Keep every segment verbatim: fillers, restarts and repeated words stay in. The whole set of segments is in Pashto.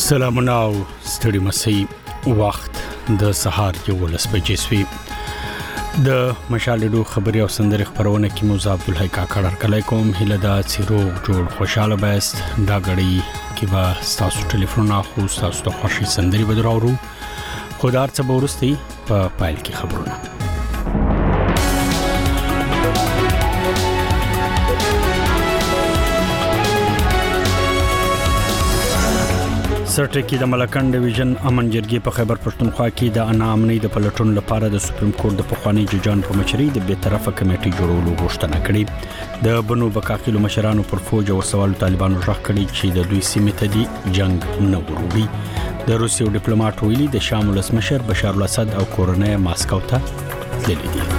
سلامونه او ستړي مسئ وخت د سهار یولس بجې سوي د مشالډو خبري او سندري خبرونه کې موزه عبدالحی کاکړ کله کوم هله دا چیرو جوړ خوشاله بست دا غړي کې با تاسو ټلیفون اخو تاسو ته خوشي سندري بدراورو خدار څه ورستي په پایل کې خبرونه سرټکی د ملکن ډیویژن امن جرګې په خیبر پښتونخوا کې د انا امنۍ د پلټون لپاره د سپریم کورټ د پخوانی ججان په مشرۍ د بیت طرفه کمیټې جوړولو غوښتنه کړې د بنو بکاخیلو مشرانو پر فوج او سوال طالبانو ژغ کړي چې د دوی سیمې ته دی جنگ نه وروړي د روسیې ډیپلوماټ ویلي د شام ولسمشر بشار الاسد او کورنۍ ماسکو ته تللي دي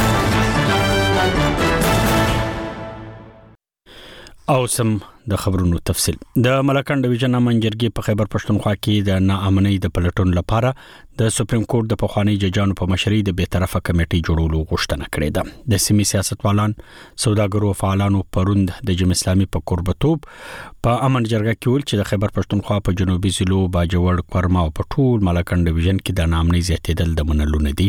او سم د خبرونو تفصیل د ملکن ډیویژن امن جرګې په خیبر پښتونخوا کې د ناامنۍ د پلټون لپاره د سپریم کورټ د پخوانی ججانو په مشرۍ د بیت طرفه کمیټې جوړولو غوښتنه کړې ده د سیمې سیاستوالان سوداګرو فعالانو پروند د جمهوریت اسلامي په قربتوب په امن جرګه کې ول چې د خیبر پښتونخوا په جنوبي ضلعو باجوړ کورما او په ټول ملکن ډیویژن کې د ناامنۍ زیاتېدل د منلو نه دي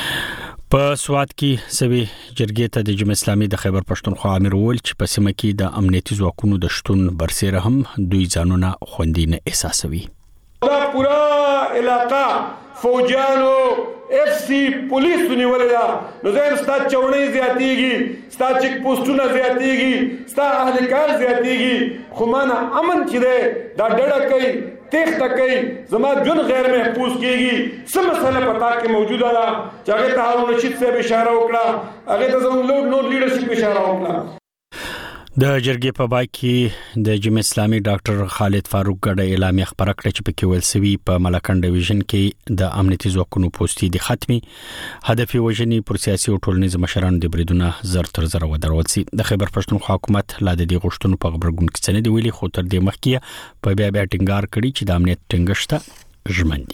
په سواد کې سوي جرګې ته د جمهوریت اسلامي د خیبر پښتونخوا امیر ول چې په سیمه کې د امنیتي ځواکونو د شتون برسېره هم دوی ځانونه خوندي نه احساسوي دا پورا علاقہ فوجانو اف سی پولیس نیولې ده نو زم ستا چونې زیاتېږي ستا چک پوسټونه زیاتېږي ستا اهلکار زیاتېږي خو مانه امن چې ده دا ډډه کوي تخته کوي زما جون غیر محفوظ کیږي سم مسله پتا کې موجوده ده چې هغه ته هارون رشید صاحب اشاره وکړه هغه ته زموږ نور نور لیډرشپ اشاره وکړه د جرګې په بای کې د جمهوریت اسلامي ډاکټر خالد فاروق ګډه اعلامیه خبره کړې چې په کې ویل سوي په ملکن ډیویژن کې د امنیتي ځواکونو پوسټي د ختمي هدف وژنې پر سیاسي او ټولنیز مشرانو د بریدونه زر تر زر ودرول سي د خیبر پښتونخوا حکومت لا د دې غوښتنو په خبرګون کې څنګه دی ویلي خو تر دې مخکې په بیا بیا ټینګار کړی چې د امنیت ټینګښت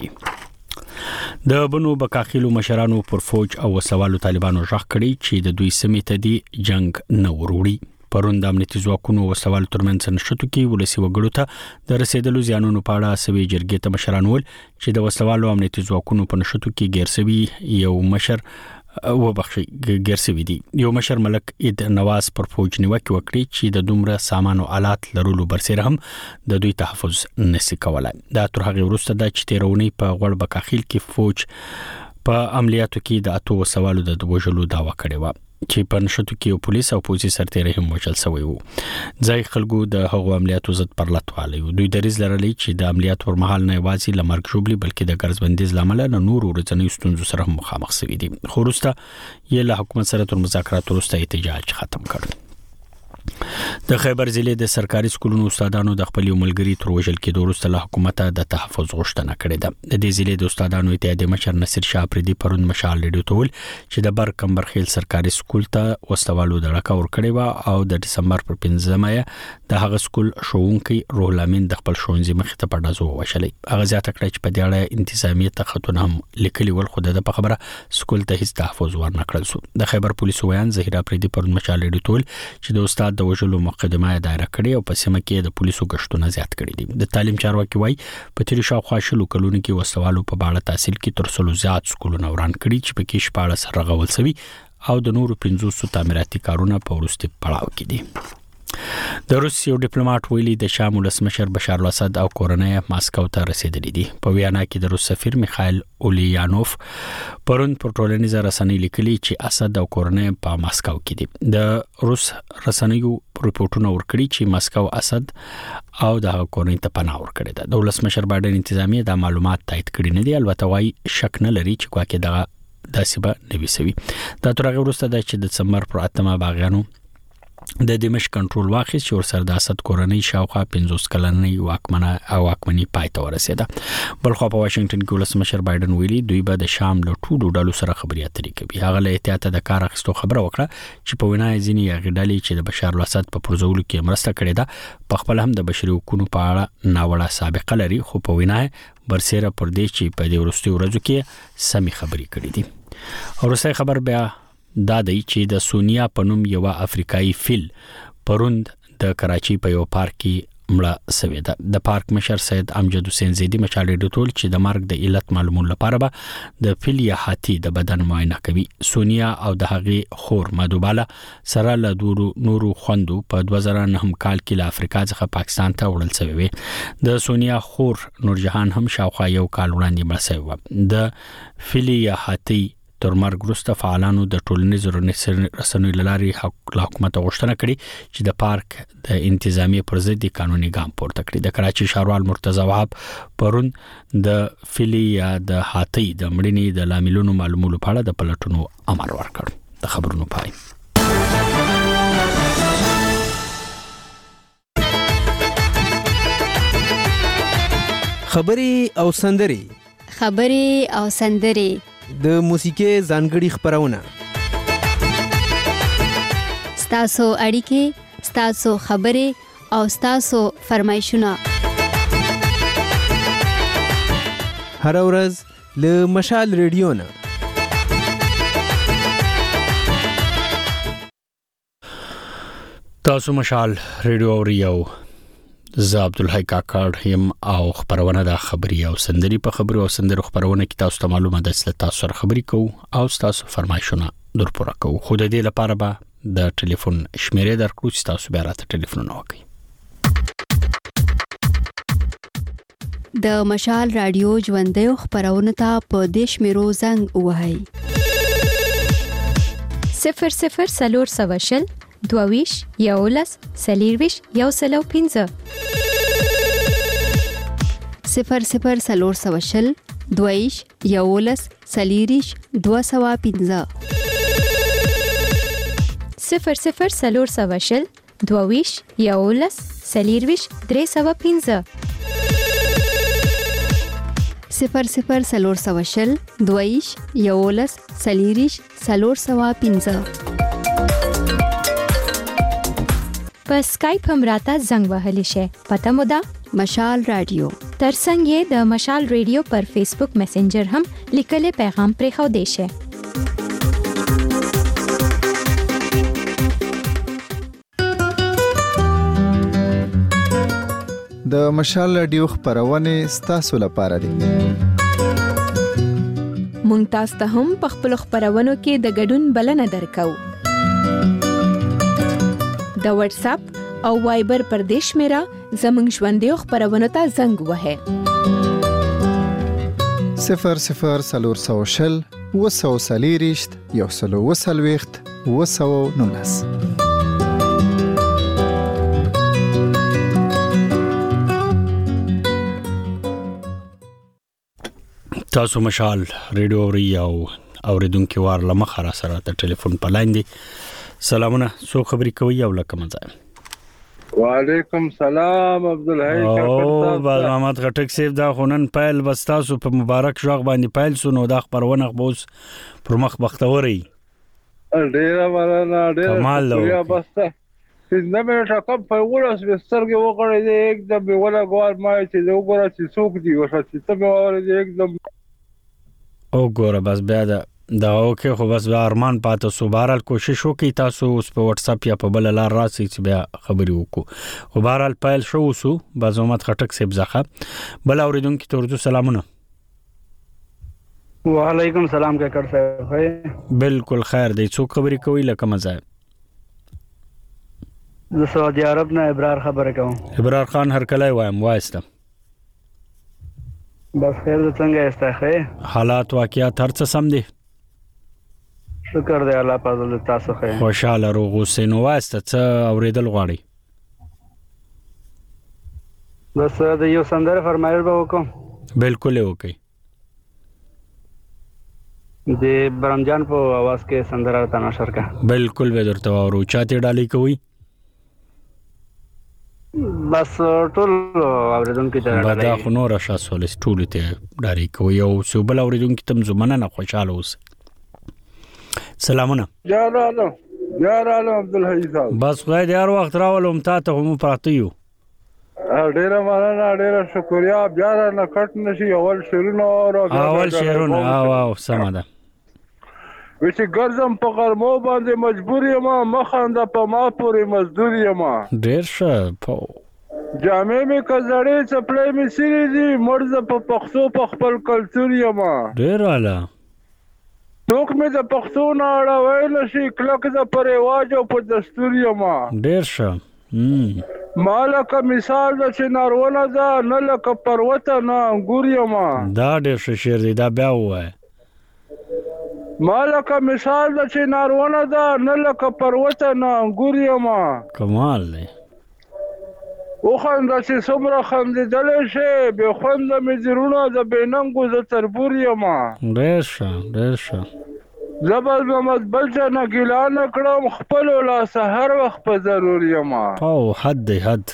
ژمن دي د بنو بکاخیلو مشرانو پر فوج او سوالو طالبانو ژغ کړي چې د دوی سیمې ته دی جنگ نه وروړي پروند امنیتي ځواکونو او سوال ترمنځ نشټو کې ولسی وګړو ته د رسیدلو زیانونو په اړه سوي جرګې ته مشران ول چې د وسوالو امنیتي ځواکونو په نشټو کې ګیرسوي یو مشر و بخښي ګیرسوي دي یو مشر ملک اید نواز پر فوج نیوکه وکړي چې د دومره سامان او آلات لرلو برسېره هم د دوی تحفظ نشي کولای دا تر هغه وروسته د چتیرونی په غوړ بکاخیل کې فوج په عملیاتو کې د اتو سوالو د وژلو داوا کړې و چې په نشټو کې پولیس او پولیس سرتیري هم وژل شوی وو ځای خلکو د هغو عملیاتو ضد پرلطوالی دوی دریز لرلي چې د عملیاتو پر مهال نه یوازې لمرګ جوړبلي بلکې د ګرځبندیز لامل نه نور ورځنی ستونزو سره مخامخ شوي دي خو وروسته یې له حکومت سره تر مذاکرات وروسته احتجاج ختم کړ د خیبر ضلع د سرکاري سکولونو استادانو د خپل ملګری تر وژل کې د وروسته له حکومت د تحفظ غوښتنه کړې ده د دې ضلع د استادانو اتحادیې مشر نصیر شاه پردي پروند مشال لیډو تول چې د بر کمبرخیل سرکاري سکول ته وسوالو د ډکا ور کړې و او د دسمبر پر پنځمه د هغه سکول شوونکي روح لامین د خپل شونځي مخ ته پډازو وشلې هغه ځاته کړی چې په دې اړه انتظامیه ته خطونه هم لیکلي ول خو د په خبره سکول ته هیڅ تحفظ ورنکړل شو د خیبر پولیسو ویان زهیرا پردي پروند مشال لیډو تول چې د استاد د وژلو مقدمه دایره کړې او په سیمه کې د پولیسو غشتونه زیات کړي دي د تعلیم چارواکي وای په تیر شاوخوا شلو کلونو کې وسوالو په باړه تحصیل کې تر څلو زیات سکولونه وران کړي چې په کې شپاړه سره غول سوي او د نورو پنځوس تعمیراتي کارونه په وروستي پړاو کې دي د روسیې ډیپلوماټ ویلي د شام ولسمشر بشار الاسد او کورنۍ ماسکو ته رسیدلي دي په ویانا کې د روس سفیر میخائیل اولیانوف پروند پر ټولنیزه رسنۍ لیکلي چې اسد او کورنۍ په ماسکو کې دي د روس رسنیو ریپورتونه ورکړي چې ماسکو اسد او د کورنۍ ته پناه ورکړي ده د ولسمشر بایدن انتظامیه د معلومات تایید کړي نه دي البته وايي شک نه لري چې کومه دغه داسې به نوي سوي دا تر هغه وروسته د چې د دسمبر پر اتمه باغیانو د دمشق کنټرول واخیست چې ورسره د اسد کورنۍ شاوخوا پنځوس کلنې واکمنه او واکمنۍ پای ته ورسېده بلخو په واشنگټن کې ولسمشر بایدن ویلي دوی به د شام له ټولو ډلو سره خبرې اترې کوي هغه له احتیاط د کار اخیستو خبره وکړه چې په وینا یې ځینې هغه ډلې چې د بشار الاسد په پرځولو کې مرسته کړې ده په خپل هم د بشري حقوقو په اړه ناوړه سابقه لري خو په وینا برسېره پر دې چې په دې ورستي ورځو کې سمې خبرې کړې دي ورسته خبر بیا دا دی چې د سونیا په نوم یو افریقایي فیل پروند د کراچي په یو پارک کې مړه شوې ده. د پارک مشر سید امجد حسین زیدی مشال ډیټول چې د مرګ د علت معلومولو لپاره به د فیل یا هاتي د بدن معاینه کوي. سونیا او د هغې خور مدوباله سره له دورو نورو خوندو په دوه زره نه کال کې له افریقا څخه پاکستان ته وړل شوی وي. د سونیا خور نورجهان هم شاوخوا یو کال وړاندې مړه شوی و. د فیل یا هاتي تر مرګ وروسته فعالانو د ټولنیزو رسنیو له لارې حکومت غوښتنه کړې چې د پارک د انتظامی پر ضد قانوني ګام پورته کړي. د کراچي ښاروال مرتضی وهاب پرون د فیل یا د هاتي د مړینې د لاملونو معلومولو په اړه د پلټنو امر ورکړ. د خبرونو پای. خبري او سندري خبري او سندري د موسیقي ځانګړي خبرونه ستاسو اړیکې ستاسو خبري او ستاسو فرمایشونه هر ورځ له مشال ریډیو نه. تاسو مشال ریډیو اوریو. زه عبدالحی کاکړ یم او خبرونه د خبري او سندري په خبرو او سندرو خبرونه کې تاسو ته معلومه ده چې تاسو سره خبري کوو او تاسو فرمایشونه در پوره کوو. خو د دې لپاره به د ټلیفون شمیرې درکړو چې تاسو بیا راته ټلیفون وکړئ. د مشال رادیو ژوندۍ خبرونه ته په دیش میرو زنګ وهاي صفر صفر سلور سواشل دوویش یولس سلیرویش یو سلو پینځه صفر صفر سلور سواشل دوویش یولس سلیریش دو سوا پینځه صفر صفر سلور سواشل دوویش یولس سلیرویش درې سوا پینځه صفر صفر سلور سواشل دوویش یولس سلیریش سلور سوا پینځه. په سکایپ هم راته زنګ وهلی شي. پته مو ده مشال رادیو. ترڅنګ یې د مشال ریډیو پر فیسبوک میسنجر هم لیکلي پیغام پرې خو دی شي. د مشال رادیو خبرونه ستاسو لپاره دي. مونږ تاسو ته هم په خپل خبرونو کې د ګډون بلنه درکو. د واتس اپ او وایبر پر دیش میرا زمنګ ژوندۍ خبرونه ته زنګ وهه صفر صفر سلور سوشل وسو سلیریشت یو سلو وسلويخت وسو نونس. تاسو مشال ریډیو اوریو اوریدونکو وار لمخه را سره ته ټلیفون په لاین دي. سلامونه، سو خبري کوي او لکه مزه. وعلیکم سلام عبدالحی او باز محمد غټک سیف دا خونن پایل بستاسو په مبارک ژغ باندې پایل سونو دا خبرونه بوز پر مخ بختوري ډیر ورانا ډیر یا بسته څنګه مې ټاکم په ورس وسترګې وکړې دې एकदम ولا ګوار ما چې وګوره چې څوک دی وشه چې ته مې وره دې एकदम او ګوره بس بیا دا دا اوکې خو بس ارمان پاتې سو. بهرحال کوشش وکي تاسو اوس په واتس اپ یا په بل لار راسي چې بیا خبري وکړو. خو بهرحال پایل شو وسو باز محمد خټک سیب زخه بل اوریدونکو ته ورته سلامونه. وعلیکم سلام کاکړ صاحب. بالکل خیر دی. څوک خبري کوي لکه مزه؟ زه سعودي عرب نه ابرار خبره کوم. ابرار خان هر کله وایم وایسته. بس خیر څنګه یاست؟ حالات واقعیات هر څه سم دي؟ شکر دی الله پاک دې تاسو خیر. خوشاله روغ اوسئ. نو واسطه څه اوریدل غواړي؟ بس د یو سندره فرمایل به وکم. بالکل وکي. د برمجان په आवाज کې سندره ته نشر کا. بالکل به درته ورو چاته ډالۍ کوي. بس ټول اوریدونکو ته ډالۍ. دا خو نور شاسول ټول ته ډالۍ کوي او سو بل اوریدونکو تم زمنه نه خوشاله اوس. سلامونه. یا رالو یا رالو عبدالحی صاحب. بس خدای دې هر وخت راولم تا ته هم پراته یو. ډیر مننه ډیر شکریا. بیا نه کټ نشي اول شیرونه او اول شیرونه او او سم ده. وچ ګرځم په غرمو باندې مجبور یم مخانده په ما پورې مزدور یم. ډیر ښه په جامې مې کزړې چپلې مې سری دي مرز په پښتو په خپل کلچر یما ډیر اعلی څوک مې د پښتو نه اړوي نشي کلک د پرواج او په دستور یما ډیر ښه مالکه مثال د چې نارونه ده نه لکه پروته نه انګور یما دا ډیر ښه شعر دی دا بیا وای مالکه مثال د چې نارونه ده نه لکه پروته نه انګور یما کمال دی وخنده چې څومره خندېدلی شي بې خونده مې زړونه د بېننګو زه تربور یمه ډېر ښه ډېر ښه زه به محمد بل چا نه ګیله نه کړم خپلو لاسه هر وخت په ضرور یمه او حد دی حد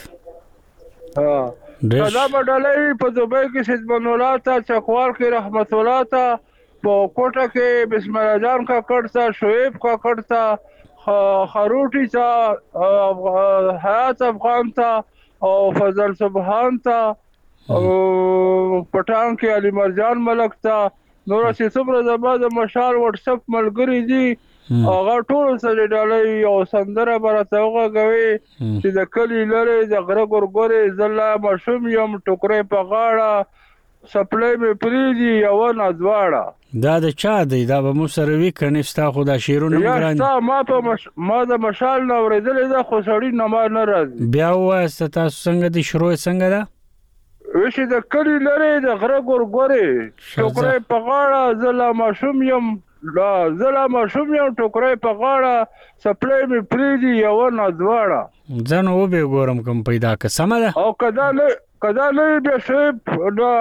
دا به ډلۍ په دوبۍ کې سیدمن الله ته چکوال کې رحمت الله ته په کوټه کې بسم الله جان کاکړ ته شعیب کاکړ ته خروټي ته حیات افغان ته او فضل سبحان ته او پټان کې علي مرجان ملک ته نور چې څومره زما د مشال واتس اپ ملګري دي هغه ټول سره ډالۍ او سندره برته وغږوي چې د کلی لري د غره ګورګورې زلا مشوم یم ټوکرې په غاړه سپلې مې پریدي یو نه دواړه دا د چا دی دا به مو سره وی کني ستا خو دا شیرونه ګران یا ما په مش... ما د مشال نه ورېدلې دا خو سړی نه ما نه راځي بیا واسه تاسو څنګه دي شروع څنګه ده وشي د کلی لري د غره ګورګورې ټوکرې په غاړه زلا مشوم یم لا زلا مشوم یم ټوکرې په غاړه سپلې مې پریدي یو نه دواړه ځنه و به ګورم کوم پیدا که سم ده او کدا نه کدا نه به شپ دا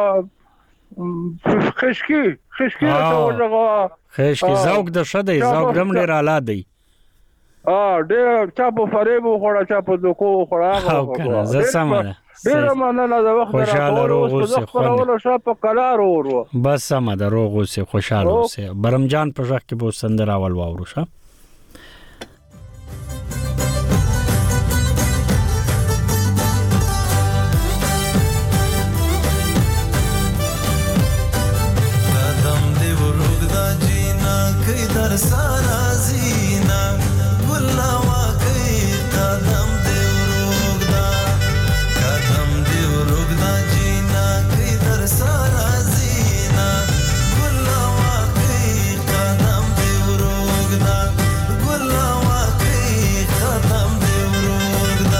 خشکی خشکی ته ورغه خشکی ذوق د شده ذوق دم ډیر اعلی دی ا ډیر چا په فریب خوړه چا په دوکو خوړه او کنه زه سمه ډیر مننه د وخت خوشاله روغ اوسه خو شا په کلار ورو بس سمه د روغ اوسه خوشاله اوسه برمجان په ځخ کې به سندر اول واورو شه सारा जीना गुल्ला वाकई कदम देव रोगदा कदम देव रोगदा जीना किधर सारा जीना गुल्ला वाकई कदम देव रोगदा गुल्ला वाकई कदम देव रोगदा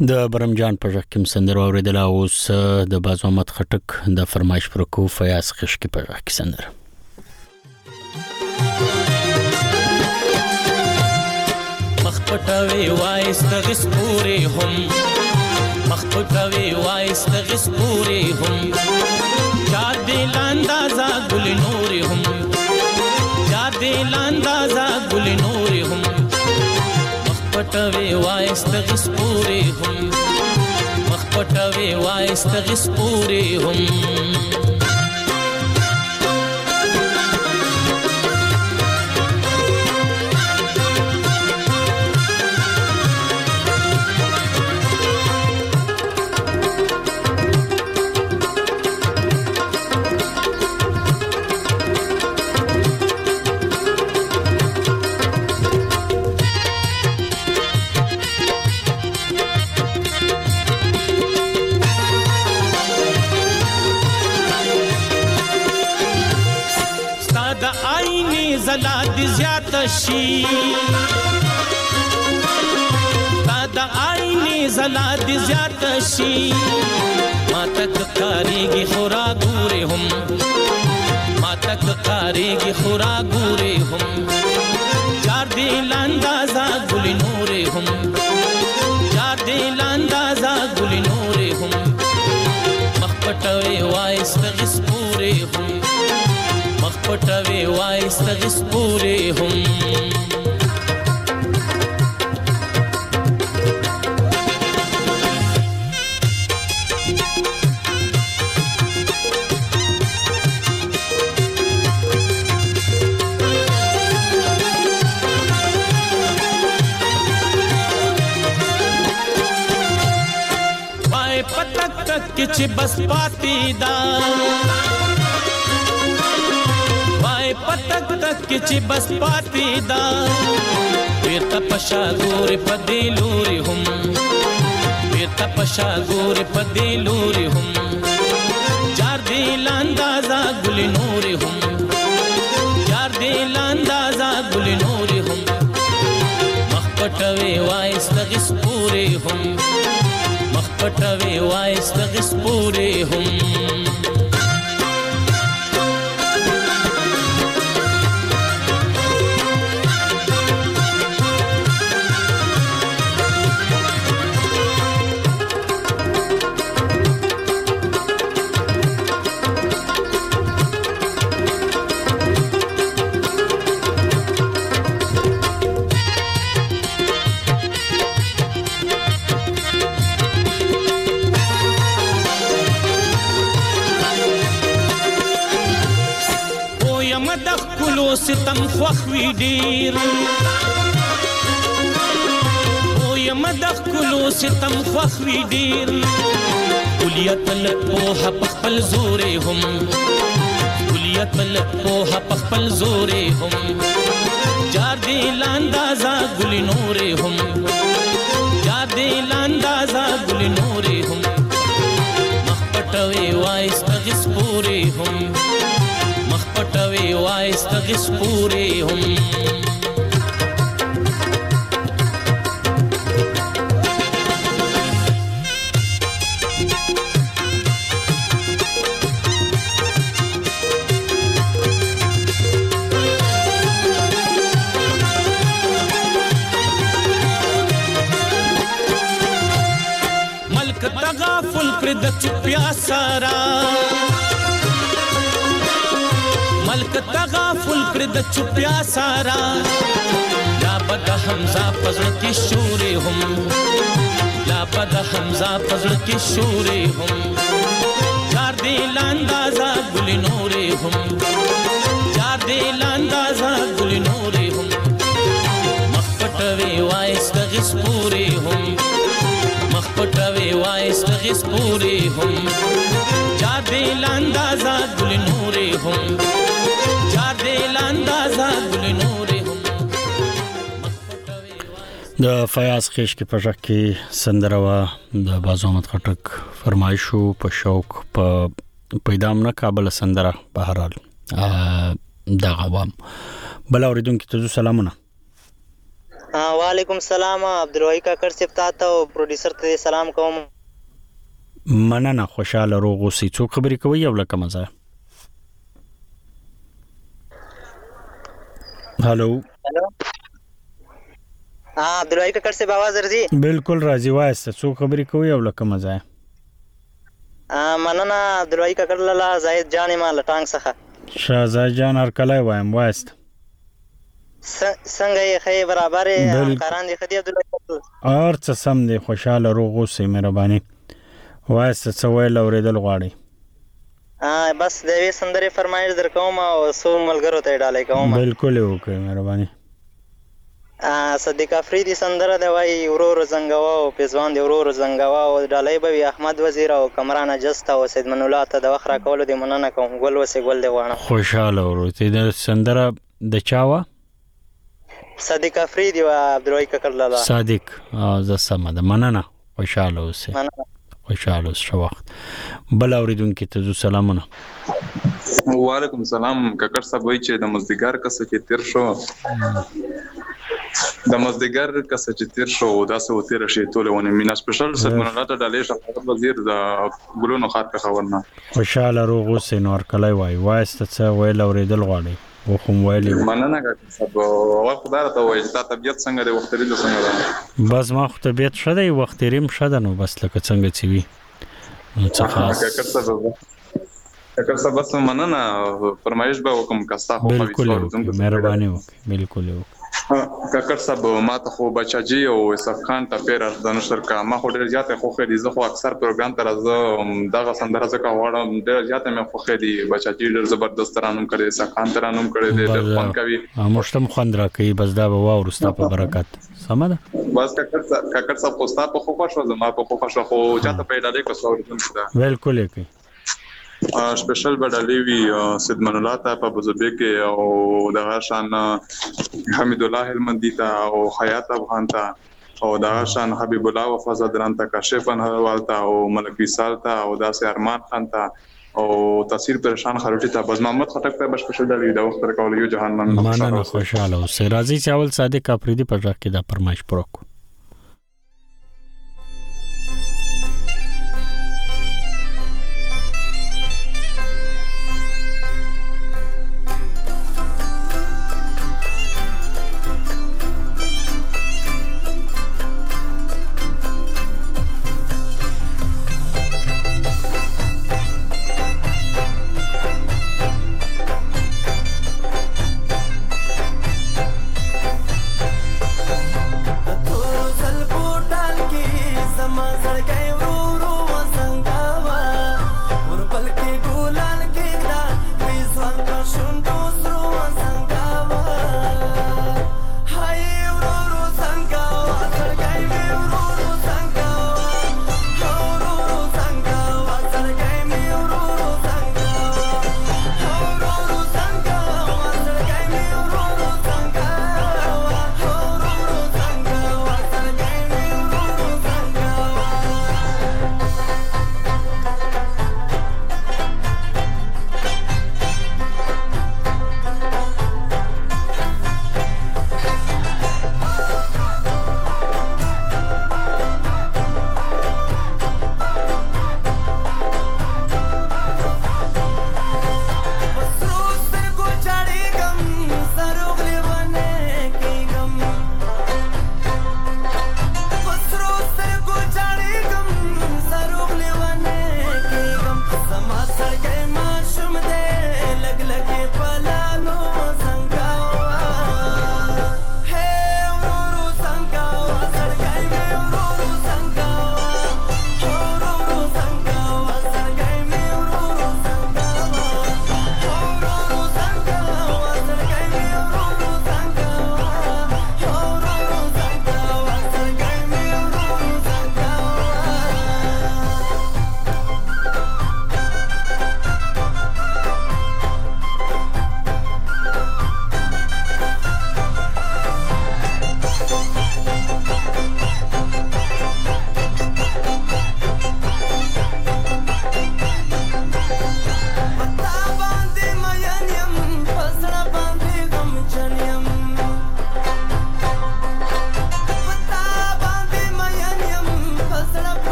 د برمجان په ژغ کې سندره اوریدل اوس د باز محمد خټک د فرمایش پر کو فیاض خشکی په ژغ کې سندره مخپټوي وایست غسپوري هم مخپټوي وایست غسپوري هم چا دل اندازا ګل نور هم چا دل اندازا ګل نور هم مخپټوي وایست غسپوري هم مخپټوي وایست غسپوري هم زلا دی زیات شي دا عیني زلا دی زیات شي ما تک کاریږي خورا ګوري هم ما تک کاریږي خورا ګوري هم چار دی لاندازا ګل نور هم چار دی لاندازا ګل نور هم مخپټوي وایست غسپوري هم مخپټوي وایست غسپوري هم وای پتک تک چې بس پاتې دا پتک تک چې بس پاتې دا بیرته پشا ګورې په دې لوري هم بیرته پشا ګورې په دې لوري هم چار دې لاندازا ګل نوري هم چار دې لاندازا ګل نوري هم مخپټوي وایست غسپوري هم مخپټوي وایست غسپوري هم ستم خوخوي ډیر او یم د کلو ستم خوخوي ډیر کلیت په خپل زورې هم کلیت په خپل زورې هم جار دی لاندازا ګل نورې هم جار دی لاندازا ګل نورې هم مخپټوي وایست غسپوري هم مخپټوي وایست غسپوري هم ملک تغافل پر د چپیا سارا ملک تغافل پر د چپیا سارا لا بد حمزه پزړ کی شوري هم لا بد حمزه پزړ کی شوري هم چار دی لاندازا ګل نوري هم چار دی لاندازا ګل نوري هم مخپټوي وایست غسپوري هم مخپټوي وایست غسپوري هم چار دی لاندازا ګل نوري هم چار دی لاندازا ګل نوري هم د فیاض خیش کې پژک کې سندره وا د باز محمد خټک فرمایشو په شوق په پیدام نه قابل سندره په هر حال د غوام بل اوریدونکو ته سلامونه وعلیکم السلام عبدالوهی کاکړ صاحب تاسو او پروډوسر ته سلام کوم. مننه خوشاله روغ اوسئ. څوک خبرې کوي یو لکه مزه؟ هالو هالو ها عبدالوهی کاکړ صاحب आवाज راځي؟ بالکل راځي. وایسته څوک خبرې کوي یو لکه مزه؟ مننه عبدالوهی کاکړ لاله زاهد جان ما لټانګ څخه. شاه جان هرکلی وایم. وایسته څنګه یې خې برابر کاران دي خدي عبدالله اور څه سم دي خوشاله روغ اوسئ مهرباني. وایسته څه ویل اوریدل غواړئ؟ ها بس د وی سندره فرمایش درکوم او سو ملګرو ته ډالې کوم. بالکل وکړئ مهرباني. ا صدیق افریدی سندره دی وای ورور زنګوا او پېزوان دی ورور زنګوا او ډالې به احمد وزیر او کمران جستا او سید من الله ته د وخره کول دي مننه کوم. ګل وسې ګل دی وانه خوشاله ورته د سندره د چاوا صدیق افریدی او عبدالوهی کاکړ لاله. صادق او ز سم ده مننه. خوشاله اوسئ. خوشاله اوسئ. وخت بل اوریدونکو ته زو سلامونه. وعلیکم السلام کاکړ صاحب وای چې د مزدګار کسه کې تیر شو د مزدګار کسه چې تیر شو دا څه وتیر شي ټولونه مینا سپیشل سرمنلاته ډالې شفاعت وزیر د ګلونو خاط په خبرنا. خوشاله روغ اوسئ. نور کله وای وایسته څه ویل اوریدل غواړي؟ و خو ویلې مننه کاکړ صاحب. او خدای راته وایي تا طبيعت څنګه دی وخت لري څنګه ده؟ بس ما خو طبيعت شته وخت ریم شته نو بس لکه څنګه چې وي نو څه خاص. کاکړ صاحب کاکړ صاحب بس مننه فرمایش به وکم کستا خو بالکل مهرباني وکړئ. بالکل وکړئ کاکړ صاحب ما ته خو بچاجي او اسف خان ته پیر د نشر کا ما خو ډیر زیاته خو خېدي زه خو اکثر پروګرام تر زه دغه سندره زکه وړم ډیر زیاته مې خو خېدي بچاجي ډیر زبردست رانوم کړي اسف خان ترانوم کړي دې فن کوي مشتم خوند راکې بس دا به واورستا په برکت سم ده. بس کاکړ کاکړ صاحب خو ستا په خو خوشو زما په خو خوشو خو چاته پیدا دې کو څور بالکل کې سپیشل بدلې وی سید من الله ته په بوزبه کې او دغه شان حمید الله هلمندی ته او حیات افغان ته او دغه شان حبیب الله وفازه دران ته کاشفن هروال ته او ملک وصال ته او داسې ارمان خان ته او تاثیر پریشان خروټی ته بز محمد خټک ته بش سپیشل بدلې دا وخت کول یو جهان من مننه خوشاله اوسئ. راځي چاول صادق افریدی په ځکه دا فرمایش پروک.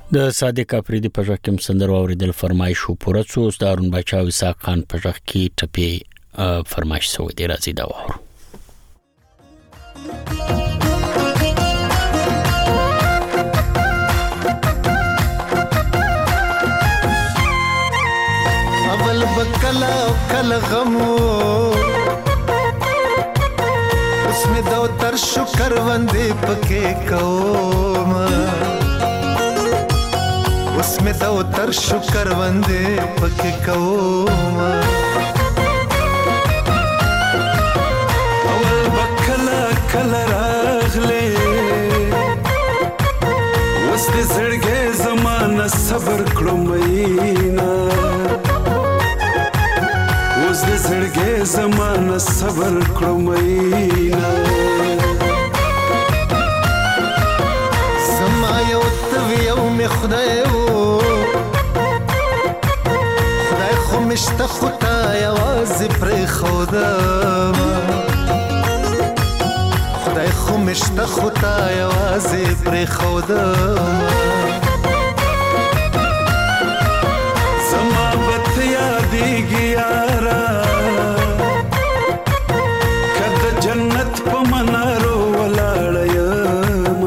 د صادق افریدي په ځکه کوم سندر اوریدل فرمایش شو پوره څو د هارون بچا او اسحاق خان په ځکه کې ټپي فرمایش سو دی راځي دا وره اول بکلا کل غمو اسمه دو تر شکر وندې پکې کوم اسمه دو تر شکر وندې پکې کوم اول بکلا کل راغله وس دې زړګې زمانہ صبر کړو مینا وس دې زړګې زمانہ صبر کړو مینا سما یو توی یو می خدای وو خدای خو مشته خدای आवाज پر خدا خدای خو مشته خدای आवाज پر خدا سما بت یادېږي یارا کده جنت په منارو ولاړ یم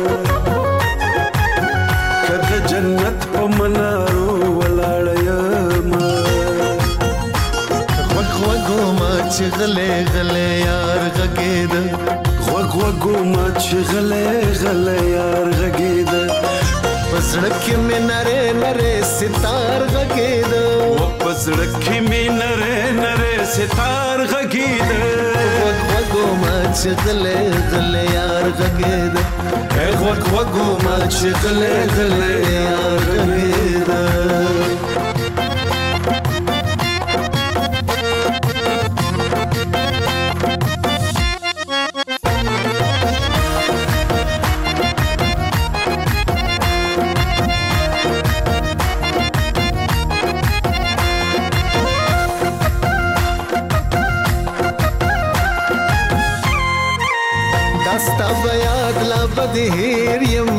کده جنت په منارو ولاړ یم غوږ غوږو ما چې غلې غلې یار غږېد غوږ غوږو ما چې غلې غلې یار غږېد پسړک کې مې نره نره ستار غږېد و پسړک کې مې نره نره ستار غږېد غوږ غوږو ما چې غلې غلې یار غږېد غوږ غوږو ما چې غلې غلې یار غږېد هیر یم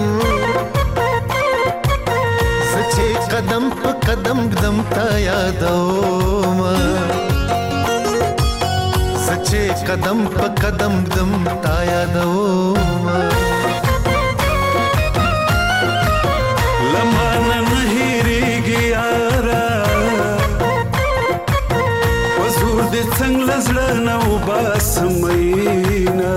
سچې قدم په قدم قدم تا یادوم سچې قدم په قدم قدم تا یادوم لمانه نه هېرېږي یاره وزور دې څنګه زړه نه وباسم مینا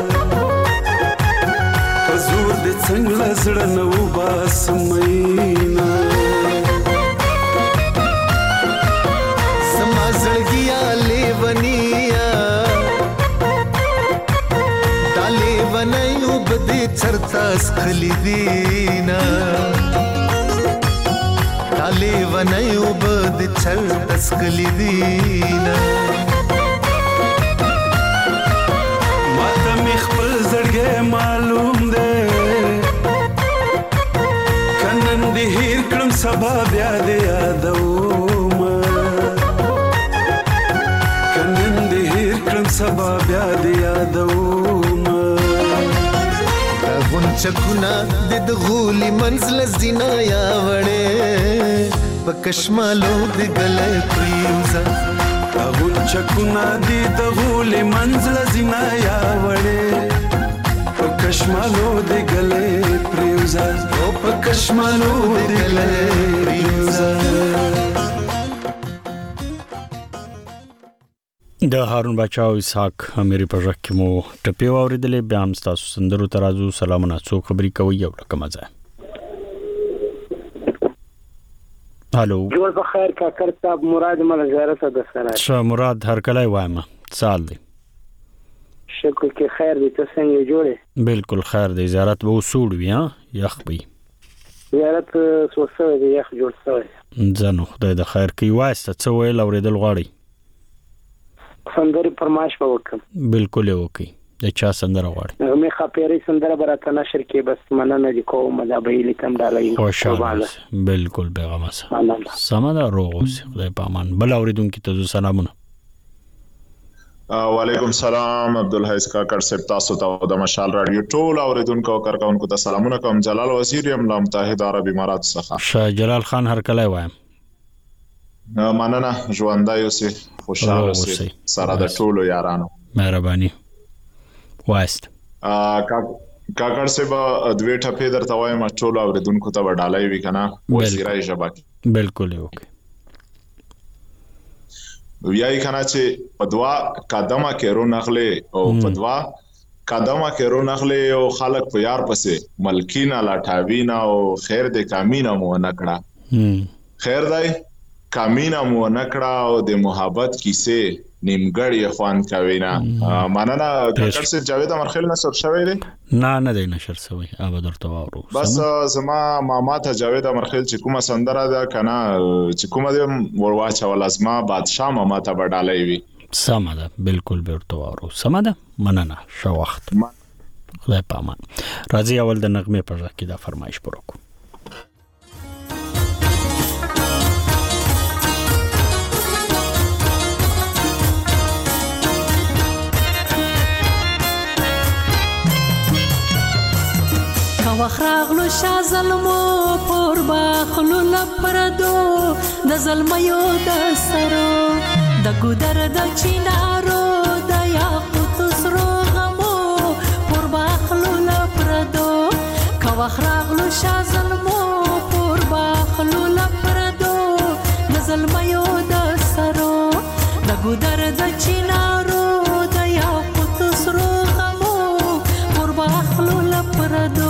څنګه زړه نو باسم مینا سما زړګیا لیونیا دالې ونایو بده چرتا سخلی دینا دالې ونایو بده چرتا سخلی دینا ماته مخ په زړګې معلوم ده د هیر کړم سبا بیا دې یادوم کنن د هیر کړم سبا بیا دې یادوم غونچکونه د غولي منزل زینا یا وړې پکشمالو د ګلې پریمزا غونچکونه د غولي منزل زینا یا وړې پکشمالو د ګلې پریمزا پکشمالو د ګلې پریمزا د هارون بچا او اسحاق امری په ځکه کې مو ټپي اوریدلې بیا هم تاسو سندرو ترازو سلامونه څو خبري کوي یو لکه مزه هالو جوړ په خیر کا کرتا مراد مل زیارت د سره ش مراد هر کله وایم سال دی شکر کې خیر دې ته څنګه جوړه بالکل خیر دی زیارت به وسوړ وي یخ بي زیارت سوسه دی یخ جوړ سوی ځنه خدای د خیر کوي واسطه څو ویل اوریدل غواړي سندري فرمایش وکم بالکل وکي د چا سندره غواړي مې خاپيري سندره براته نشر کې بس مننه دي کوم دا به لیکم دالای خوشاله بالکل پیغام سره سمدا روغ اوس خدای پامان بل اوریدونکو ته سلامونه وعلیکم سلام عبدالحیز کاکړ صاحب، تاسو ته د مشال رادیو ټول اوریدونکو او کارکونکو ته سلامونه کوم. جلال وزیر یم له متحده عرب امارات څخه. شاه جلال خان هرکلی وایم. مننه، ژوندی اوسئ، خوشاله اوسئ، سره د ټولو یارانو. مهرباني وایست. کاکړ صاحب دوی ټپې درته وایم ټول اوریدونکو ته وډالای وی کنه وزیرای ژبه. بالکل اوکې. ویای کنه چې په دوا قدمه کې رو نخلي او په دوا قدمه کې رو نخلي او خلک په یار پسې ملکینا لاټاوینا او خیر دې کامینا مو نکړه. خیر دای کامینا مو نکړه او د محبت کیسه نیمګړی خوان کوینا. مننه کاکړ صاحب. جاوید امرخیل نشر شوی دی؟ نه نه دی نشر شوی. اوبه درته وورو. بس زما ماما ته جاوید امرخیل چې کومه سندره ده کنه چې کومه دی ورواچه ول ازما بادشاہ ماما ته وډالای وی. سم ده، بالکل به ورته وورو. سم ده، مننه. شو وخت خدای پامان. راځي اول د نغمه پر کې دا فرمایش پوره کو. وخراغلو شا ظلمو پور باخلو لپردو د ظلمیو د سرو د ګودر د چینارو د یاقوت سرو غمو پور باخلو لپردو کا وخراغلو شا ظلمو پور باخلو لپردو د ظلمیو د سرو د ګودر د چینارو د یاقوت سرو غمو پور باخلو لپردو.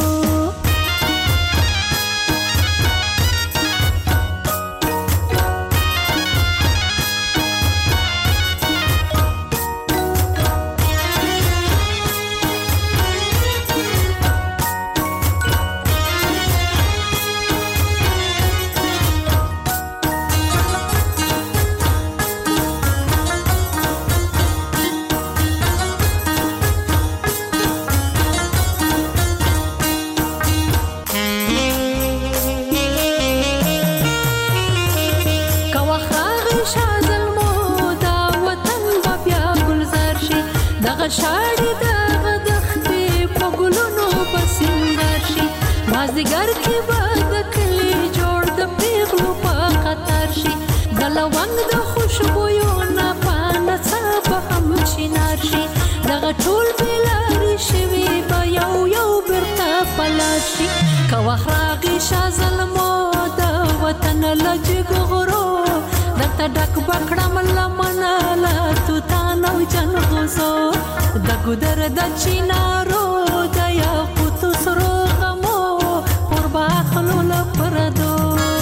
شاړې دغه دښتې په ګلونو بسنګر شي مازدیګر کې به د کلي جوړ د پیغلو په خطر شي د لونګ د خوشبویو نه په نڅا به هم شینار شي دغه ټول بېلارې شوي به یو یو بیرته په لار شي که وخت راغی شا ظلمو د وطن له جګو غرو درته ډک به کړم لمنه له توتان او جنغوزو د ګودر د چینارو د یاقوتو سرو غمو پور باخلو لپردو.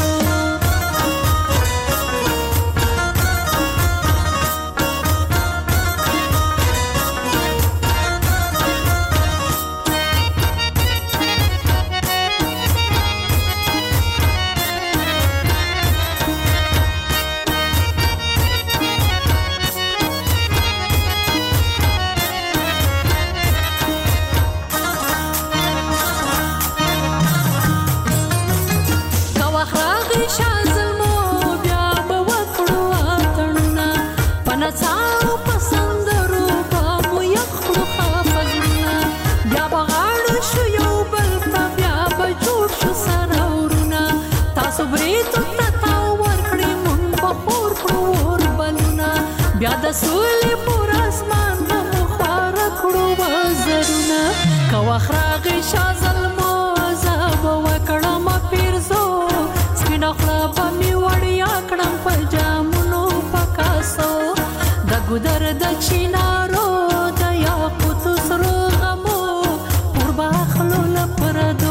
بیا د سولې پر اسمان به خواره کړو وزرونه که وخت راغی شا ظلمو زه به وکړم پیرزو سپینه خوله به مې وړیا کړم په جامونو په کاسو د ګودر د چینارو د یاقوتو سرو غمو پور باخلو لپردو.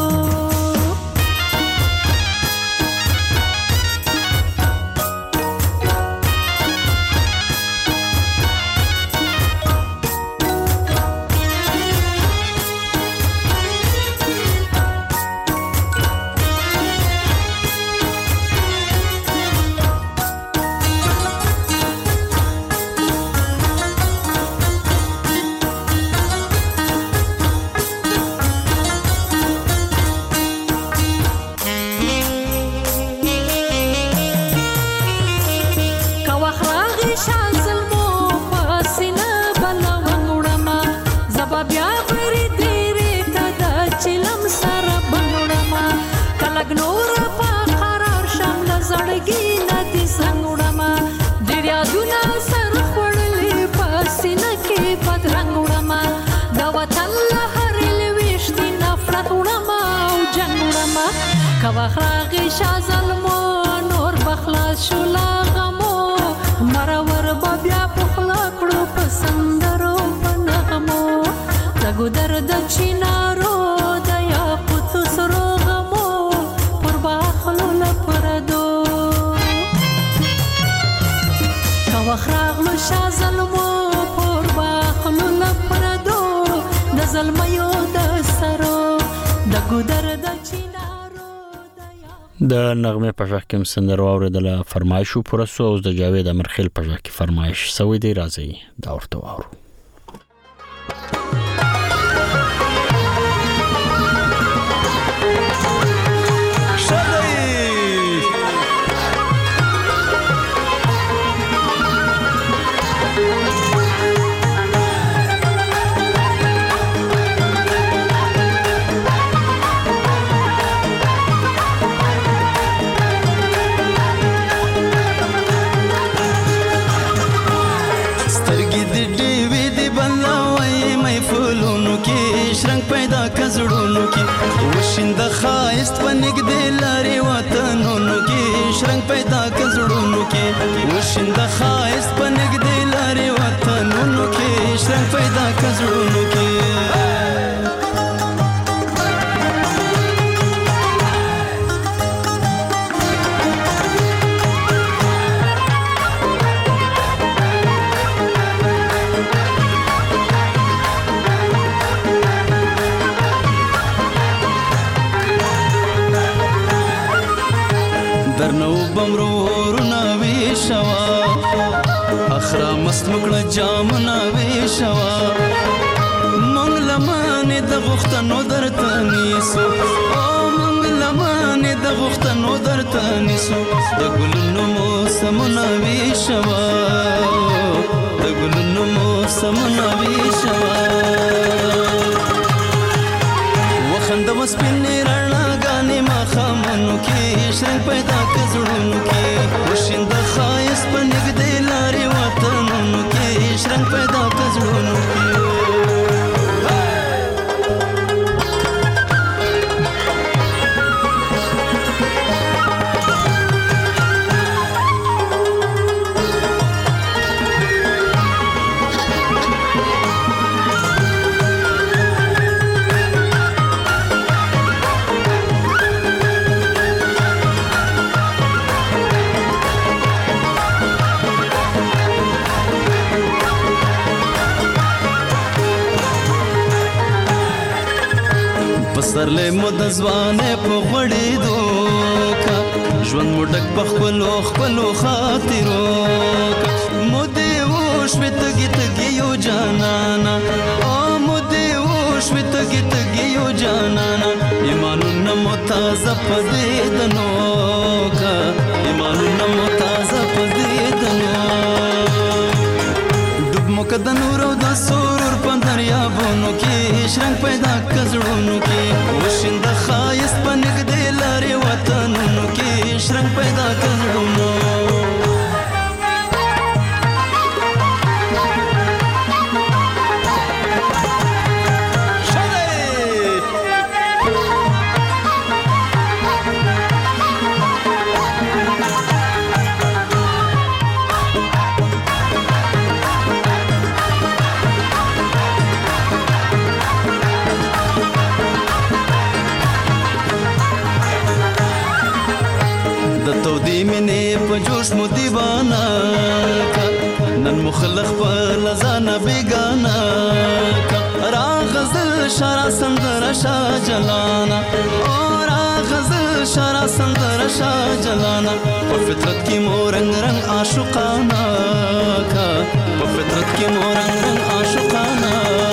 غما کواخ راغی شازلمو نور بخلاص شو لا غمو مرور بیا پخلا کړو پسندرو پنغمو دغه درد چینارو د یاقوت سرو غمو پر باخلو لپردو کواخ راغلو شازلمو پر باخلو لپردو د زلمیو د سرو دغه درد چینارو د نغمه په ځای کې سندره اوریدله فرمایشو پرسو اوس د جاوید امرخیل په ځای کې فرمایش سوي دی راځي دا ورته وارو کزړونو کې وشند خایست پنګ دې لاري وطنونو کې شرنګ پیدا کزړونو کې وشند خایست پنګ دې لاري وطنونو کې شرنګ پیدا کزړونو کې بمرورنا ویشوا اخرا مست مکړه جامنا ویشوا مونږ لمانه د غختنو درته نیسو او مونږ لمانه د غختنو درته نیسو د ګلونو موسمنا ویشوا د ګلونو موسمنا ویشوا وخند وسپینې رڼا غانې ما خامنو کې شرنګ پیدا کزړونو کې وشند خایس پنګ دې لاري وطنونو کې شرنګ پیدا کزړونو کې سرلې مو د ځوانې په غوړې دوکا ژوند مو ډک په خپلو خپلو خاطرو مو دې وشوې تږي تږي یو جانانا او مو دې وشوې تږي تږي یو جانانا ایمانونه مو تازه په دې دنو کا ایمانونه مو تازه په دې دنو ډوب مو که د نور او د سرور په دریابونو کې شرنګ پیدا کزړونو کې وشند خایست پنګ دې لاري وطنونو کې شرنګ پیدا کزړونو تودی منه په جوش مو دیوانا نن مخلخ په لزانا بیگانا را غزل شارا سندر شا جلانا اور غزل شارا سندر شا جلانا په فطرت کې مو رنگ رنگ عاشقانا کا په فطرت کې مو رنگ رنگ عاشقانا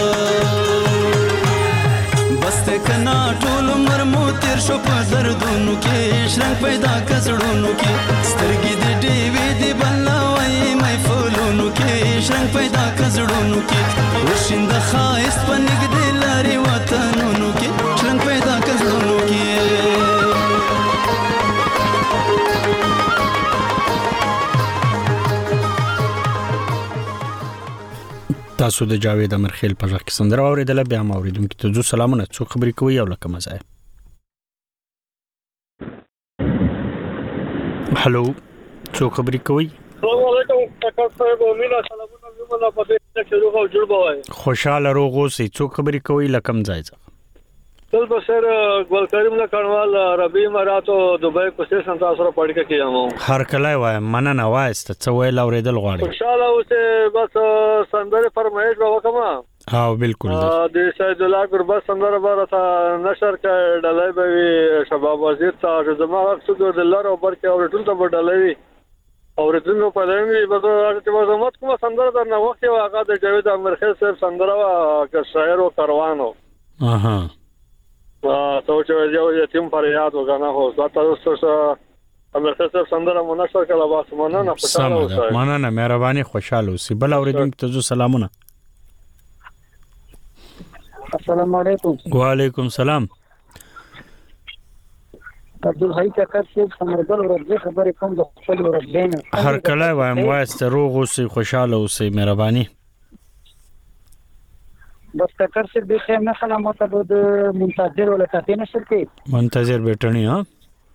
بسته کنا ټول عمر مو تیر شو په دردونو کې شرنګ پیدا کزړونو کې سترګې دې ډېوې دې بلوي محفلونو کې شرنګ پیدا کزړونو کې وشند خایست پنګ دې لاري وطنونو کې شرنګ پیدا کزړونو کې تاسو د جاوید امرخیل په ځای کې سندره اوریدله بیا ما اوریدونکو ته زو سلامونه څو خبرې کوي او لکه مزه هلو څوک خبرې کوي؟ السلام علیکم ډاکټر صاحب امین سلامونه ومنه په دې چې روغ او جوړ بوای خوشاله روغ اوسئ. څوک خبرې کوي لکم ځای څخه؟ تل بسر ګل کریم نه کڼوال عربي اماراتو دوبۍ په سیسن تاسو سره پړکه کیامو هر کله وایم مننه وایست څه ویل اوریدل غواړي خوشاله اوسه بس سندره فرمایش به وکما ها بالکل د سید الله قربت سندره بارته نشر کړه ډلای به شباب وزیر ته زما مقصود د الله او برکه او ټول ته ډلای او رتنو په لږه به چې وزمت کومه سندره در نه وخت یو هغه د جاوید امرخیل صاحب سندره وا که شاعر او کاروانو اها ا تو چې یو یتیم فریاد وغنا هو تاسو سره امرخیل صاحب سندره منشر کړه واسه مننه خوشاله اوسئ. مننه مهرباني خوشاله اوسئ. بل اوریدونکو ته سلامونه. السلام علیکم. وعلیکم السلام. عبدالحی کاکر صاحب سمرګل ورځ خبرې کوم د خپل ورځ هر کله وایم وایست روغ اوسئ خوشاله اوسئ مهرباني. بس کاکر صاحب به خیر نه سلامات د منتظر ولکته نشر کې منتظر بیٹنی ها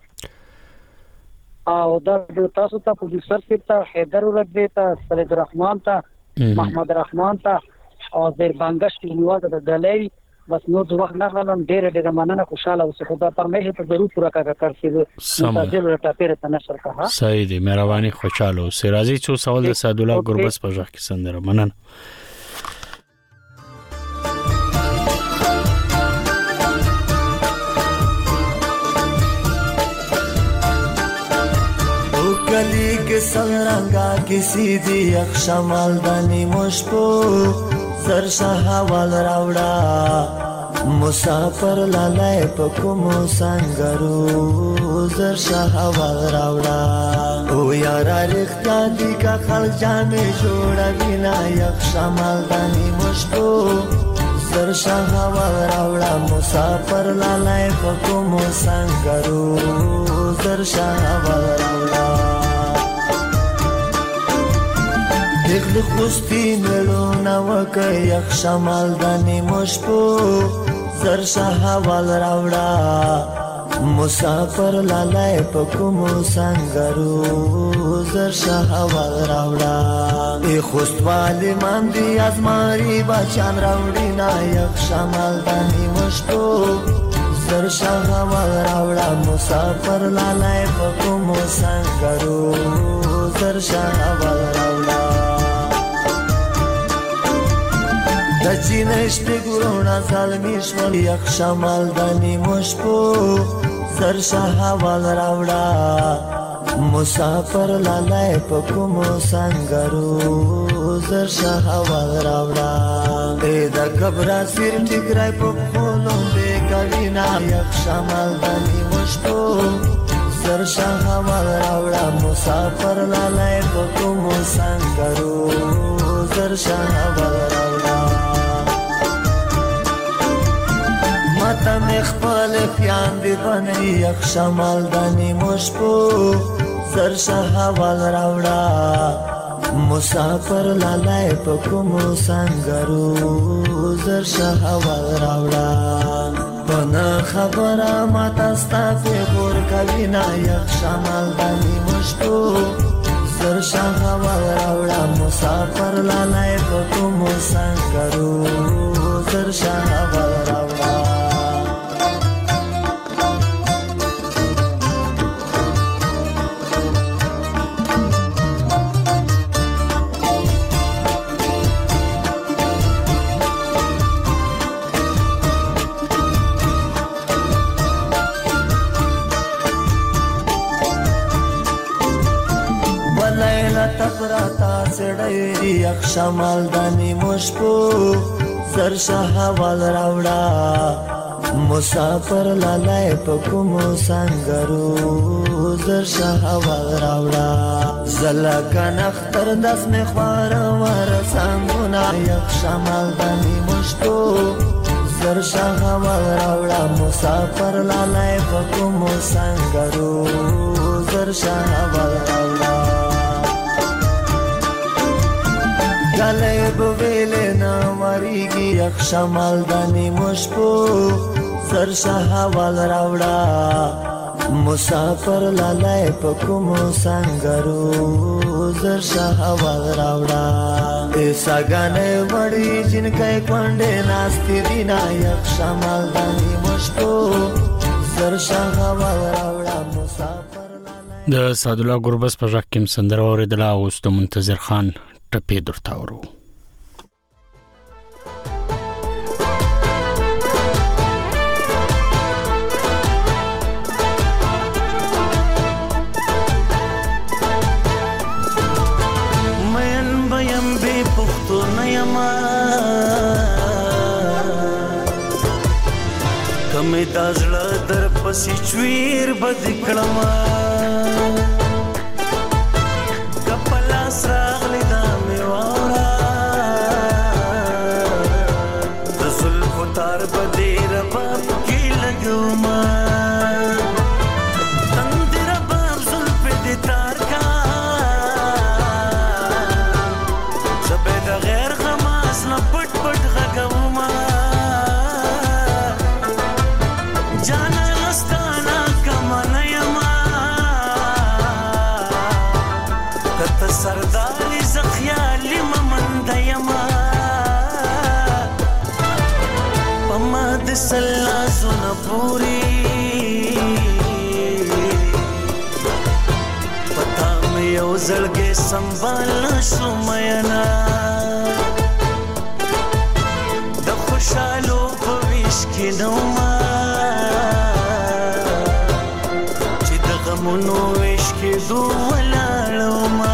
او دا تاسو ته پروډوسر صاحب ته حیدر ورځ ته سید الرحمن ته محمد الرحمن ته او زیر بانګش نیواز د دلای بس نو د وخت نه غلم ډېر ډېر مننه خوشاله اوسه خدا پرمه ته ضرور پورا کا کار شي متاجر ورته پیر ته نشر کا ها صحیح دی مهرباني خوشاله اوسه. راځي څو سوال د سعد الله ګربس په ځخ کې سندره مننه. او کلی کې سرنګا کسی دی اخشمال دانی مشپو سر شاہوال راوڑا مسافر لالای پکمو سنگرو زر شاہوال راوڑا او یارا رختیا دی کا خلق جامی جوڑا بینا یک شمال دانی مشکو سر شاہوال راوڑا مسافر لالای پکمو سنگرو زر شاہوال راوڑا دغل خوستی ملونا وکا یک شمال دانی مشپو زر شاہوال راوڑا مسافر لالای پکمو سنگرو زر شاہوال راوڑا ای خوست والی من دی از ماری بچان راوڑی نا یک شمال دانی مشپو زر شاہوال راوڑا مسافر لالای پکمو سنگرو زر شاہوال راوڑا دچی نشتی گرونا ظلمیش و یک شمال دانی مشپو زر شاہوال راوڑا مسافر لالای پکمو سنگرو زر شاہوال راوڑا ای دا کبرا سیر ٹکرائی پکولون دے کبینا یک شمال دانی مشپو زر شاہوال راوڑا مسافر لالای پکمو سنگرو زر شاہوال راوڑا ماتا مخبال پیان دی بنی یک شمال دانی مشپو زر شاہوال راوڑا مسافر لالای پکمو سنگرو زر شاہوال راوڑا بنا خبرا ماتا ستافی غور کبینا یک شمال دانی مشپو زر شاہوال راوڑا مسافر لالای پکمو سنگرو زر شاہوال راوڑا تفراتا سڑی یک شمال دانی مشپو زر شاہوال راوڑا مسافر لالای پکمو سنگرو زر شاہوال راوڑا زلکن اختر دس میں خوار ور سنگونا یک شمال دانی مشپو زر شاہوال راوڑا مسافر لالای پکمو سنگرو زر شاہوال راوڑا گلے بویلے نا مریگی یک شمال دانی مشپو زر شاہوال راوڑا مسافر لالای پکومو سنگرو زر شهوال راوڑا ایسا گانے وڑی جن کئی کنڈے ناستی دینا یک شمال دانی مشکو زر شهوال راوڑا مسافر د سعدالله ګربز په ژغ کې سندره اوریدله. اوس د منتظر خان ټپې درته اورو. کمی دازړه در پسې چویر بد کړما کپلا سراغلی دا میوارا د زلفو تار بدی رباب کی لګوما تند رباب زلف دی تار کا زبې د غیر غماس نه پټ پټ غږوما جانا لستانا کمانا یما کت سرداری زخیالی ممند یما پما دسلا زون پوری پتا میں یو زلگے سنبالنا شمینا دا خوشالو پویش کی نوما منو عشق دو ولاړما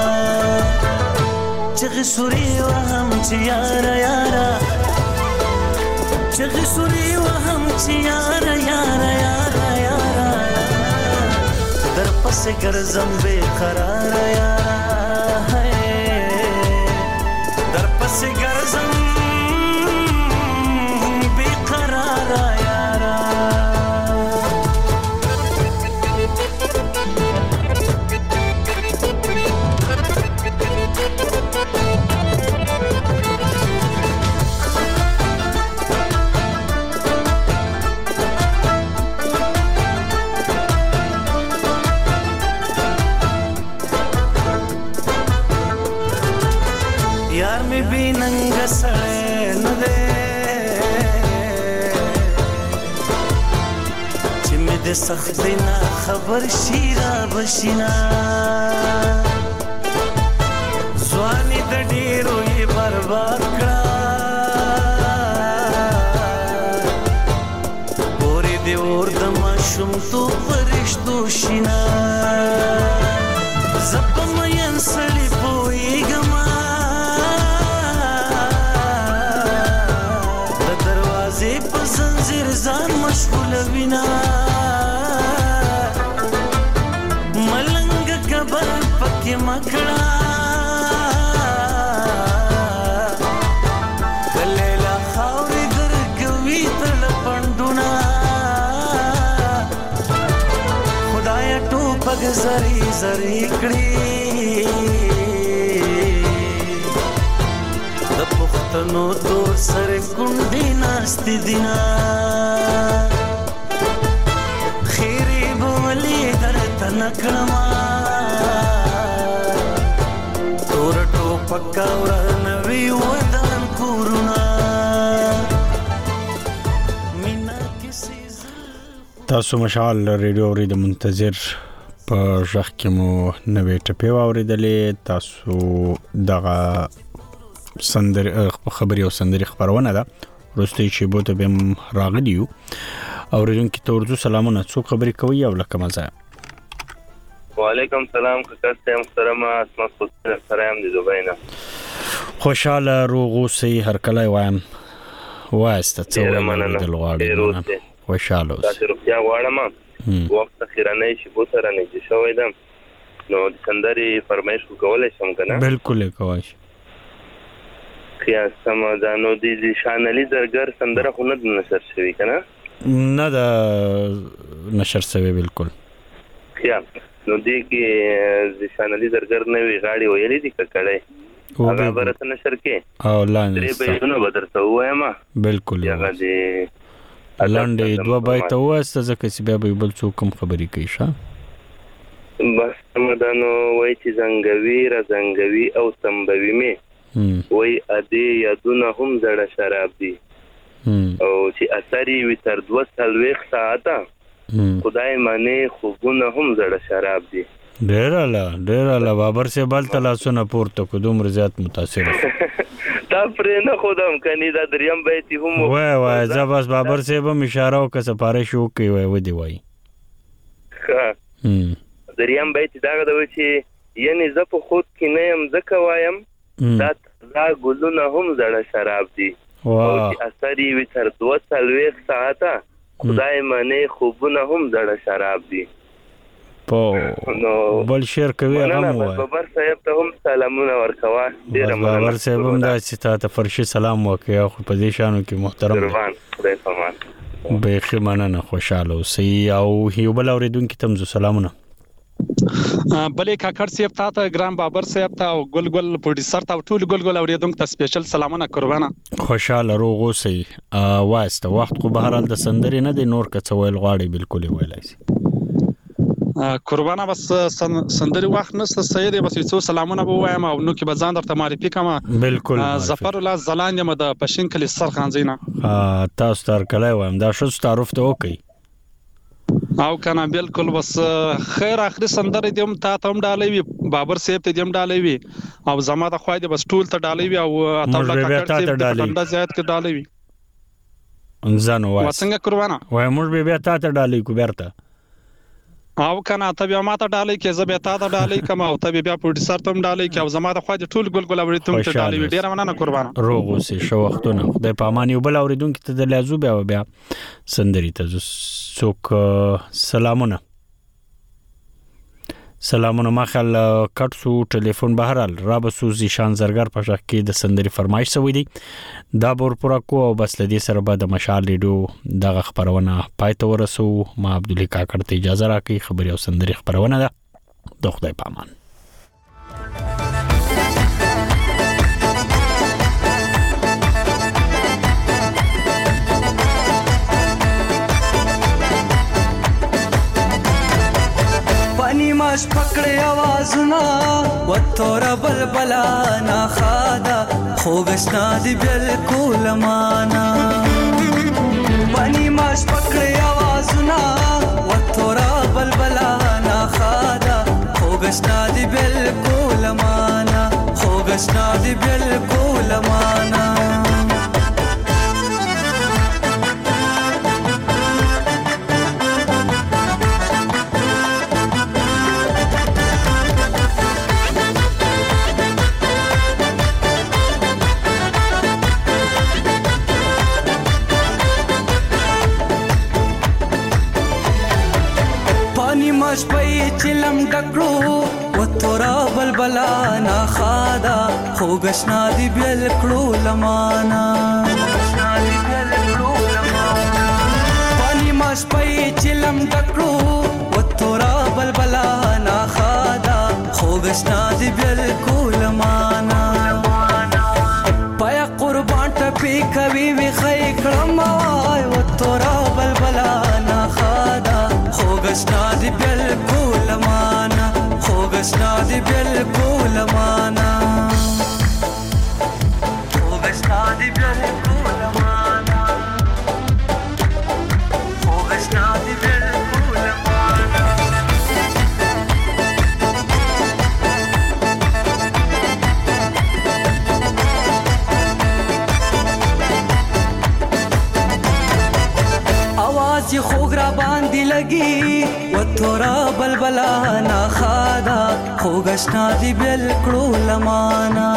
چغ سوري وهم چې یارا یارا چغ سوري وهم چې یارا یارا یارا یارا در پس ګرځم بے قرار یارا در پس ګرځم بے قرار یارا سړی نه دی چې مې د سختۍ نه خبر شي را بشینا ځواني د ډېرو یې برباد کړه پورې دې اور د ماشومتوب په رشتو شینا زه په مین سړي پوهېږمه زان مشغول وینا ملنګ کبر پکې مکړه کلیلا خاورې درګوي تل پندونه خدای ټوپک زری زری کړی د پښتنو تور سر کونډې ناستې دینا خیرې بولې درته نکړما تور ټوپک ورنوي ودان کورونه تاسو مشال ریډیو اورید منتظر په ژغ کې مو نوې ټپې واوریدلې. تاسو دغه سندر خبري او سندري خبرونه ده وروسته چې بوته بهم راغلی یو اوریدونکو ته ورته سلامونه. څو خبري کوي او لکه مزه. وعلیکم سلام کاکا محترم اسمت حسین سلام دی دوبینا خوشاله روغوسي هر کله وایم واسته څو د لغړ خوشاله تاسو روغتیا غواړم وخت خیرانه شي بو سره نه شوې ده نو د سندري فرمایش کولای شم کنه؟ بالکل کوای شي. خیا سمادانو دي شانلی درګر سندره خو نه نشر شوی کنه؟ نه دا نشر شوی بالکل. خیا نو دې کې شانلی درګر نه وی غاړي ویلې دي کړه هغه برته نشر کې او لاندې درې به نو بدرته وایم بالکل هغه دې لاندې دوه بایته واسته ځکه چې بیا به بل څوک کوم خبرې کوي ښه بس مدانو وای چې زنګوي را زنګوي او سمبوي می وای ادي یادونه هم زړه شراب دي او چې اثرې وي تر دوه څلوېښت ساعته خدای معنی خوبونه هم زړه شراب دي ډېر اله ډېر اله بابر صاحب هلته لاسونه پورته کړو دومره زیات متاثر دا پرې نه ښودم کني دا دریم بیت هم وای وای زه بس بابر صاحب هم اشاره وکړه سپارښت وکړي وای ودې وایي ښه دریم بیت دغه دی چې یعنې زه په خود کې نه یم ځکه وایم دا دا ګلونه هم زړه شراب دي او چې اثر یې وي تر دوه څلوېښت ساعته خدای منې خوبونه هم زړه شراب دي په بل شعر کوي هغه مو وایي بابر صاحب ته هم سلامونه ورکوه ډېره مننه بابر صاحب هم داسې تا ته فرشي سلام وکړي خو په دې شانو کې محترم قربان خدای پامان بیخي مننه خوشحاله اوسئ او یو بل اورېدونکي ته هم زه سلامونه بلې کاکړ صاحب تا ته ګران بابر صاحب ته او ګل ګل پروډوسر ته ټول ګل ګل اوریدونکو ته سپیشل سلامونه قربانه خوشاله روغ اوسئ واسطه وخت خو بهرال د سندرې نه دی نور که څه ویل غواړي بالکل ویلای شي قربانه بس سندري وخت نشته صحیح دی بس څو سلامونه به وایم او نو کې به ځان درته معرفي کوم بالکل ظفر الله زلاند یم د پښین کلی سرخان زینا تاسو تر کله وایم دا شو تعارف ته وکي او کنه بالکل بس خیر اخري سندري دیم تا ته هم ډالې وي بابر صاحب ته دیم ډالې وي او زما د خوای دی بس ټول ته ډالې وي او تاسو د کاکړ صاحب ته ډنده زیات کې ډالې وي انځانو وای څنګه قربانه وای موږ به بیا تا ته ډالې کو بیرته او کنه ته بیا ماته ډالې کې زه بیا تا ته ډالې کوم او ته بیا پروډوسر ته ډالې کې او زما د خوای ټول ګل ګل اوریدونکو ته ډالې وي ډیره مننه قربانه روغ اوسې شو وختونه خدای په امان یو بل اوریدونکو ته د لازو بیا بیا سندري ته څوک سلامونه سلامونه مخال کټسو ټلیفون بهرال را بسوزي شان زرګر په شک کې د سندري فرمایش سوي دي دا بور پورا کو او بس لدی سره بعد مشال لیډو دغه خبرونه پاتې ورسو ما عبدالله کاکړ ته اجازه راکړي خبري او سندري خبرونه ده د خدای پامان ماش پکړې आवाजونه وتور بلبلا نا خادا خوګشنا دی بالکل معنا پانی ماش پکړې आवाजونه وتور بلبلا نا خادا خوګشنا دی بالکل معنا خوګشنا دی بالکل معنا ماش پي چلم ډکړو وتورا بلبلا نا خادا خوګشنا دی بالکل لمانا پانی ماش پي چلم ډکړو وتورا بلبلا نا خادا خوګشنا دی بالکل لمانا پیا قربان ټپي کوي وي خې کړم وای وتورا بلبلا نا خادا خوګشنا دی بالکل معنا خوګشنا دی بالکل معنا خوګشنا دی بالکل معنا خوګشنا دی بالکل معنا आवाज خوګرا باندې لګي وتورا بلبلا نا خادا خوګشنا دی بالکل لمانا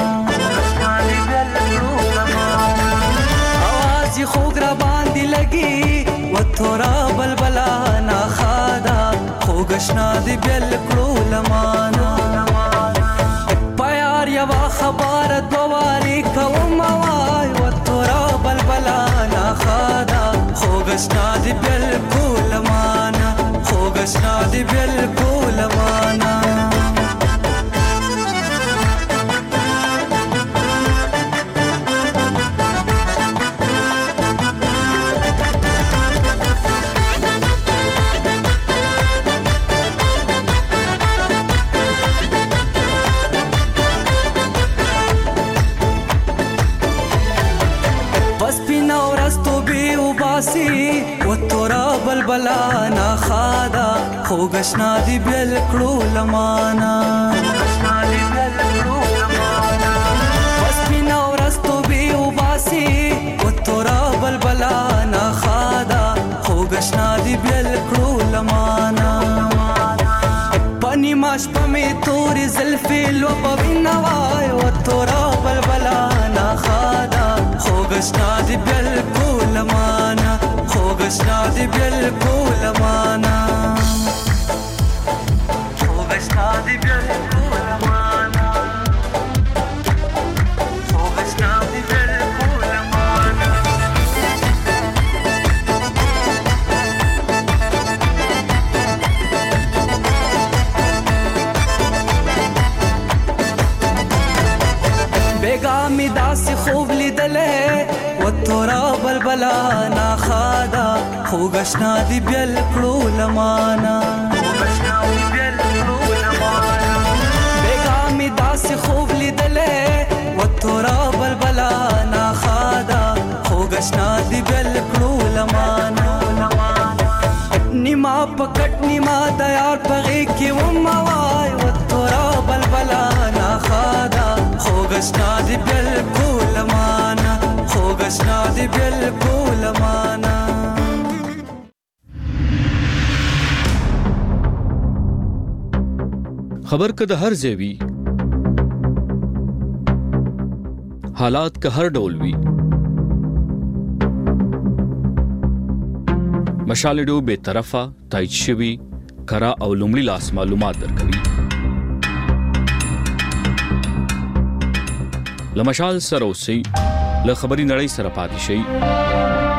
आवाज خوګرا باندې لګي وتورا بلبلا نا خادا خوګشنا دی بالکل لمانا پیار یوا خبر دواري کوم وای وتورا بلبلا نا خادا خوګشنا دی بالکل معنا خوګشنا دی بالکل معنا بلا نه خادا خوګشنا دی بل کړو لمانا بس پینا ورستو بي وباسي وتورا بلبلا نه خادا خوګشنا دی بل کړو لمانا پنی ماش پمې تورې زلفې لوبوینه وای وتورا بلبلا نه خادا خوګشنا دی بل کړو لمانا خوګشنا دی بالکل مانا خوګشنا دی بالکل مانا خوګشنا دی بالکل مانا بیگا می داس خوب لیدلې وتورا بلبلا نا خادا خوګشنا دی بل کړو لمانا خوګشنا دی بل کړو لمانا بیگا می داس خوب لیدلې وتورا بلبلا نا خادا خوګشنا دی بل کړو لمانا نیما پکټ نیما د یار پغې کې و ما وای وتورا بلبلا نا خادا خوګشنا دی بل کړو لمانا خوګشنا دی بالکل مانا خبر که د هر ځای وي حالات که هر ډول وي مشال ډو به طرفه تایید شوي کرا او لومړي لاس معلومات درکوي لمشال سره اوسئ له خبري نړۍ سره پاتې شئ